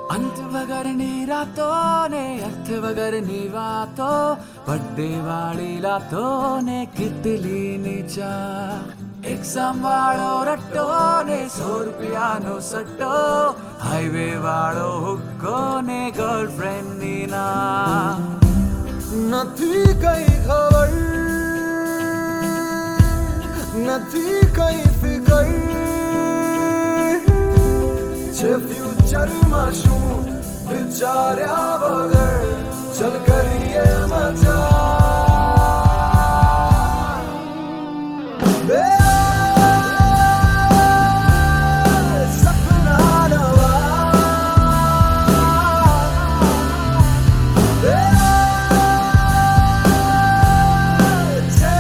અંત વગરની રાતો ને અર્થ વગરની વાતો, બર્થડે વાળી લાતો ને કેટલીની ચા, એક્ઝામ વાળો રટ્ટો ને 100 રૂપિયાનો સટ્ટો, હાઈવે વાળો હુક્કો ને ગર્લફ્રેન્ડની ના. નથી કઈ ખબર, નથી કઈ ફિકર, છે ફ્યુચરમાં શું વિચાર્યા વગર, ચલ કરીએ મજા. સપના નવા, છે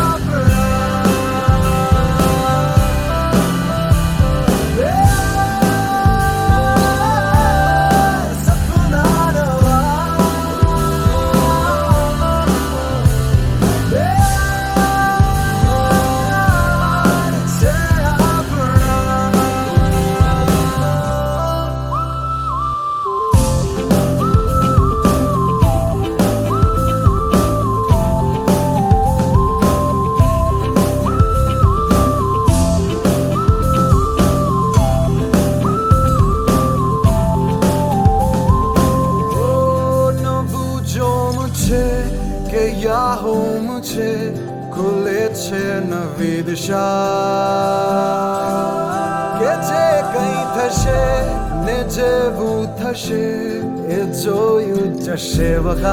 કે યાહો મુझे ખુલે છે નવી દિશા, કે જે કંઈ થશે ને જેવું થશે એ જોયું જશે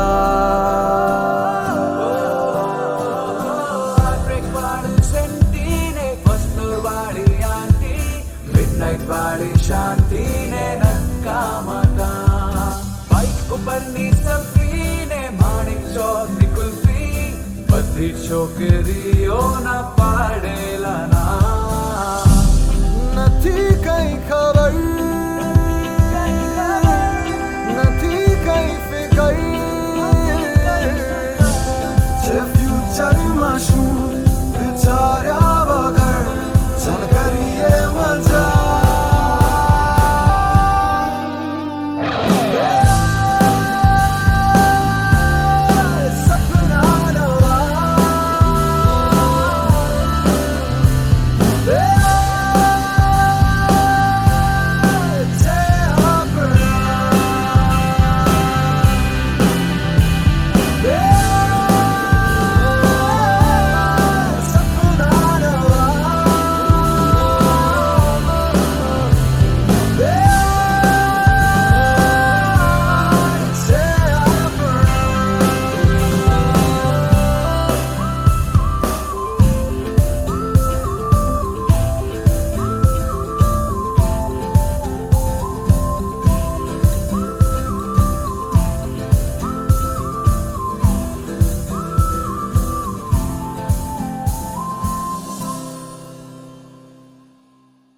વખા. બ્રેક વાળી સેન્ટી ને ફર્સ્ટ ફ્લોર વાળી આંટી, મિડનાઇટ વાળી શાંતિ ને નકામકા, બાઇક ઉપરની સફી ને માણિક ચોકની કુલ્ફી, બધી છોકરીઓના પાડેલા ના. નથી કઈ ખબર, નથી કઈ ફિકર, છે ફ્યુચરમાં શું